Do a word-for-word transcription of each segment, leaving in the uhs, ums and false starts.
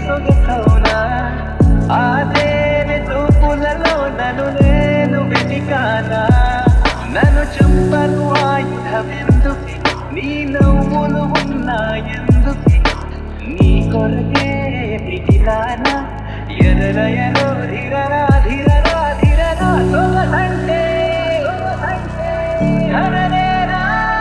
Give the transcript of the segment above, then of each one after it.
సొగసౌనా ఆదేవి చూపులలో నన్ను నేను వెతికానా నన్ను చంపను ఆయుధమెందుకు నీ నవ్వులు ఉన్నాయందుకు నీ కొరకే మిగిలానా ఎరల ఎరో ధిరరా ధిరరా ధిరరా సొగసంటే ధరనేరా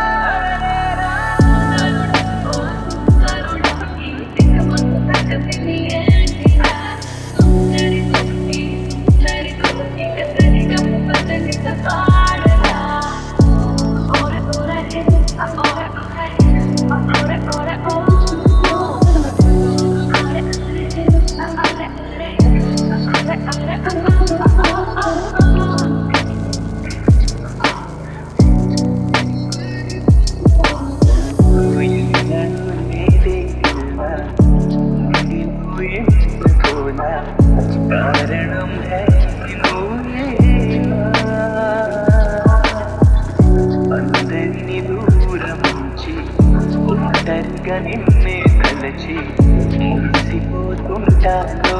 कारणम है అందరిని దూరముంచి ఒంటరిగా నిన్నే తలచి మురిసిపోతుంటాను